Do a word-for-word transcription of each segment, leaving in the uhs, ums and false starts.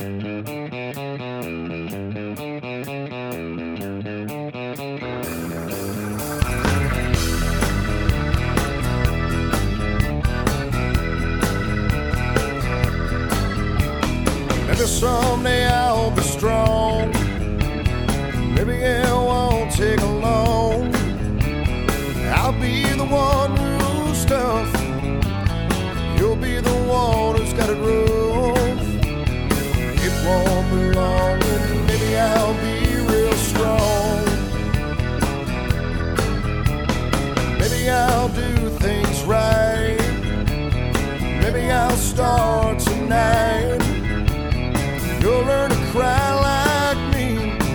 Maybe someday I'll be strong. Maybe it won't take long. I'll be the one who's tough. You'll be the one who's got it rough. It won't be long, and maybe I'll be real strong. Maybe I'll do things right. Maybe I'll start tonight. You'll learn to cry like me.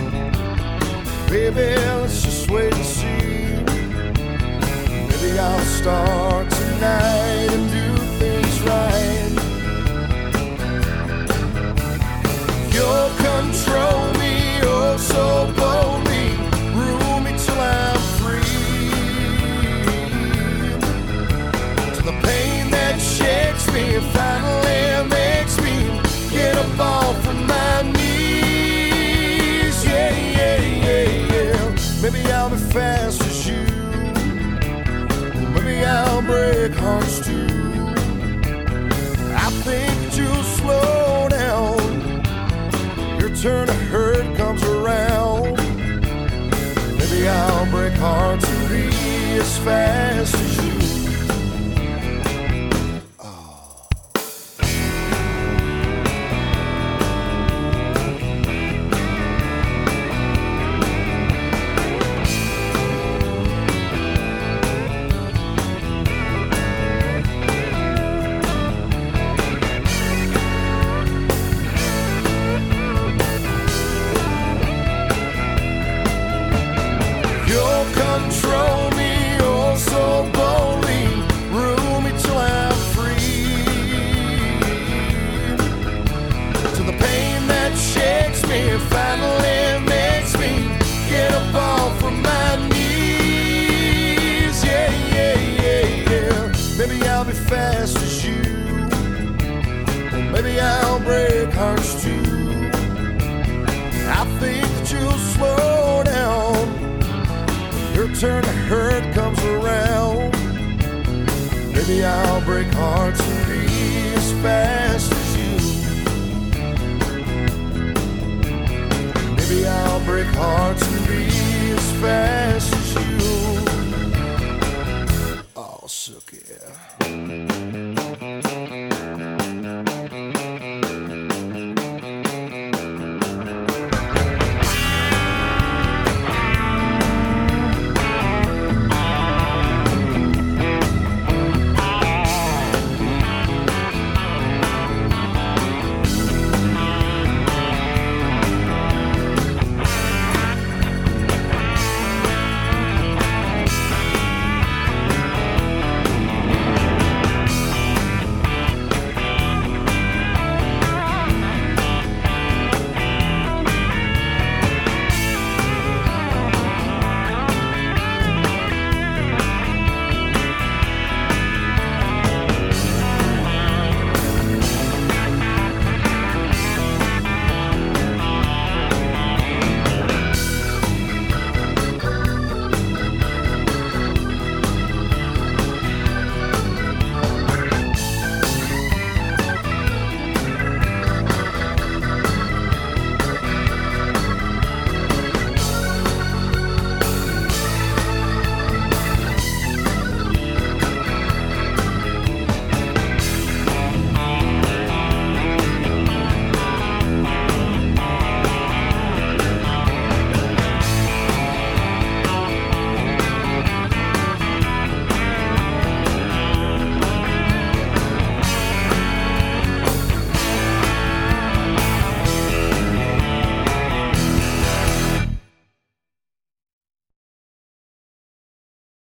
Baby, let's just wait and see. Maybe I'll start tonight and do things right. You'll control me, oh so boldly. Rule me till I'm free. To the pain that shakes me finally makes me get up off of my knees. Yeah, yeah, yeah, yeah. Maybe I'll be fast as you. Maybe I'll break hearts too. I think that you'll slow down. Your turn to hurt comes around. Maybe I'll break hearts and be as fast as you. Control me, oh so boldly. Rule me till I'm free. To the pain that shakes me finally makes me get up off of my knees. Yeah, yeah, yeah, yeah. Maybe I'll be fast as you. Or maybe I'll break hearts too. I think that you'll slow down. Your turn to hurt comes around. Maybe I'll break hearts and be as fast as you. Maybe I'll break hearts and be as fast as you. Oh, suck yeah.